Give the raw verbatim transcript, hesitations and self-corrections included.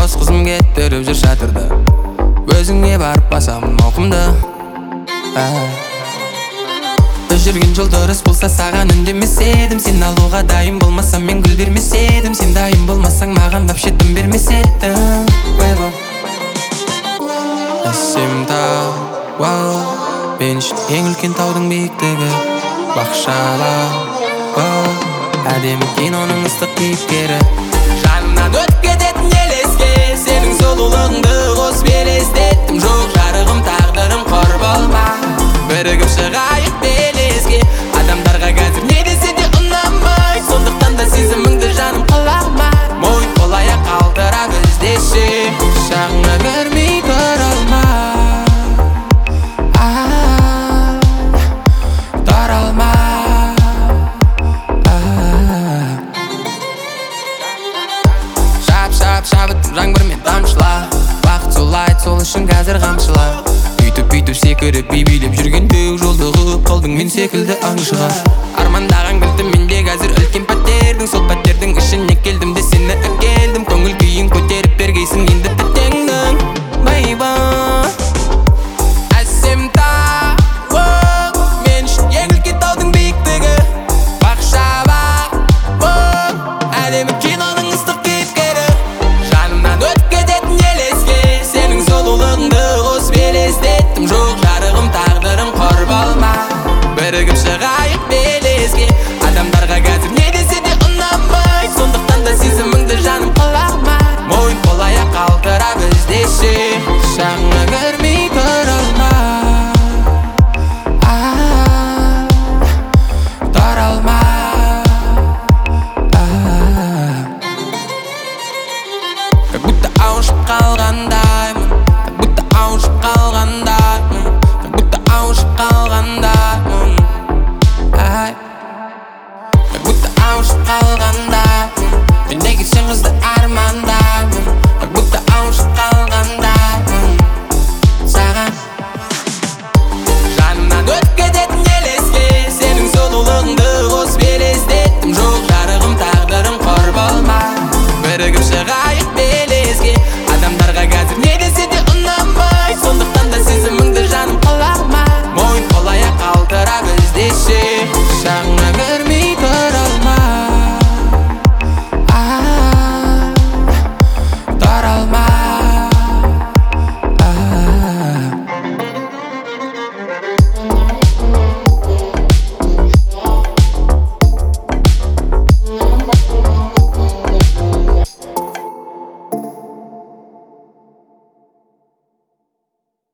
дос қызым кетіріп жүр шатырды, өзіңе барып басам мауқымды. Біз жүрген жол дұрыс болса саған үндемес едім. Сен алуға дайын болмасам мен гүл бермес едім. Сен дайын болмасаң маған вообще дым бермес едің. Әсем тау, вау, мен үшін ең үлкен таудың биіктігі. Бақшала, вау, әдемі киноның ыстық кейіпкері. Жанымнан өтіп кететін елеске сенің сұлулығыңды қосып елестеттім. Жоқ жарығым тағдырым қор болма, бірігіп шығайық белеске. Адамдарға қазір не десе де ұнамай, сондықтан да сезіміңді жаным қылама. Мойын қолая қалдыра біздеші, шағыңа көрмей тұра алма, тұра алма. Шап шап шабыттым жаңбырмен тамшыла, бақыт солайды сол үшін қазір қамшыла. Үйтіп-үйтіп секіріп би-билеп жүргенде жолды қылып қалдың мен секілді аңшыға. Армандаған кілтім менде қазір үлкен пәтердің, сол пәтердің ішіне келдім де сені әкелдім. Көңіл күйін көтеріп бергейсің енді тәтеңнің байба. Әсем тау, мен үшін ең үлкен таудың биіктігі. Бақшаба, әдемі киноның ыстық кейіпкері. Жанымнан өтіп кететін елеске сенің сұлулығыңды қосып елестеттім. Жоқ жарығым тағдырым қор болма, бірігіп шығайық белеске. Адамдарға қазір не десе де ұнамай, сондықтан да сезіміңді жаным қылама. Мойын қолая қалдыра біздеші, шағыңа көрмей тұра алма, тұра алма. Как будто ауышып қалғандаймын, как будто ауышып қалғандаймын, как будто ауышып қалғандаймын. Как будто ауышып қалғандаймын, мен неге сен қызды